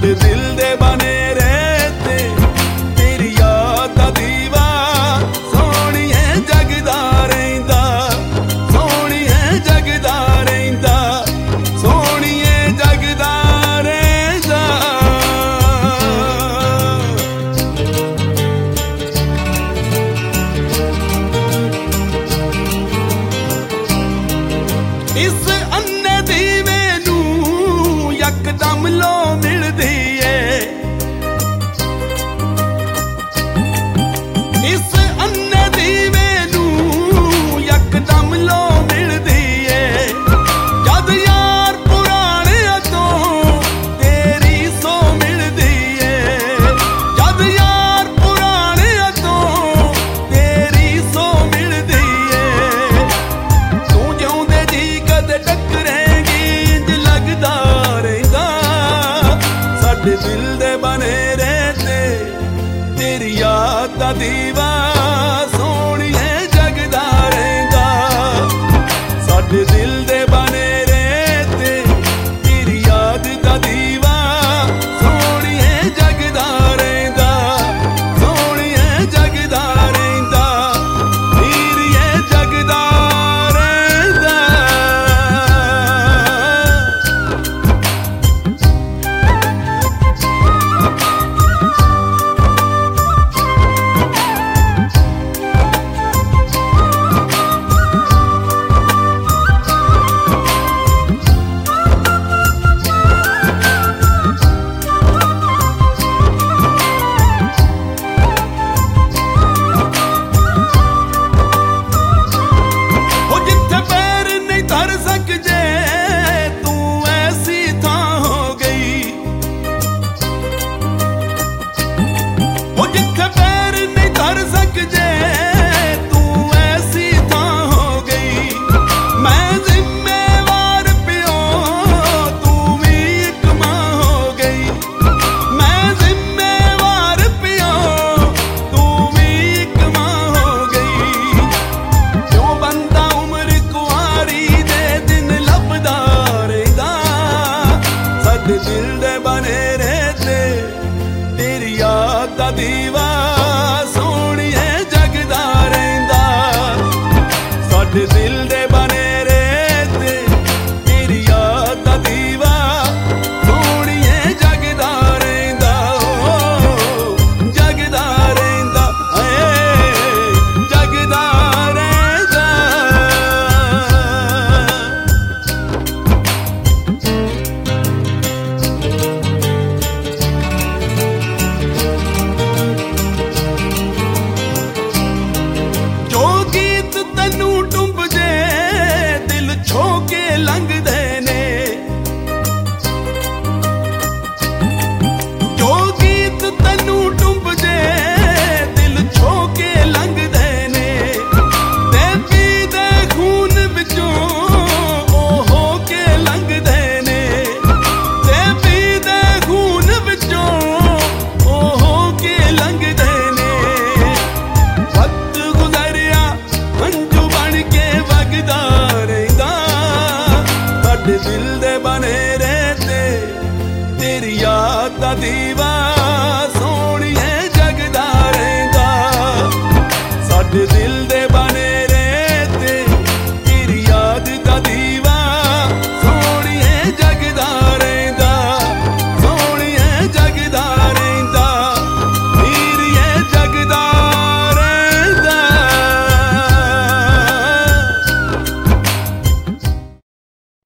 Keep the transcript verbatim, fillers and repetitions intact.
साडे दिल दे बने रहते तेरी याद दा दीवा सोहणिए जगदा रहिंदा सोहणिए जगदा रहिंदा सोहणिए जगदा रहिंदा। इस अन्ने दीवे नू यकदम लो मिलदी है इस अन्ने दीवे नू यकदम लो मिलदी है जद यार पुराने तो तेरी सो मिलदी है जद यार पुराने तो तेरी सो मिलदी है। तू जिउंदे जी कदे टकरेंगी इंज लगदा रहिंदा साडे दिल दे बने रहते तेरी याद दा दीवा सोहणिए जगदा रहिंदा साडे दिल दे बने रहते तेरी याद दा दीवा सोहणिए जगदा रहिंदा सोहणिए जगदा रहिंदा हीरिए जगदा रहिंदा। हो जिथे पैर नहीं धर सकजे तू ऐसी थां हो गई हो जिथे पैर नहीं धर सकजे तू ऐसी थां हो गई। मैं जिम्मेवार पियो तू भी एक मां हो गई मैं जिम्मेवार पियो तू भी एक मां हो गई। क्यों बंदा उम्र कुआरी दे दिन लभदा रहिंदा साडे दिल दे बने रहते तेरी याद दा दीवा सोहणिए जगदा रहिंदा साडे दिल दे बने रहते तेरी याद दा दीवा सोहणिए जगदा रहिंदा ओ जगदा रहिंदा ए जगदा रहिंदा। जो गीत तैनू डुंब जे दिल छो के लंघदे ने जो गीत तैनू डुंब जे दिल छो के लंघदे ने ते पीदे खून विचों ओ हो के लंघदे ने ते पीदे खून विचों ओ हो के लंघदे ने। वक्त गुजरिया मंजू बन के वगदा रहिंदा साडे दिल दे बने रहते तेरी याद दा दीवा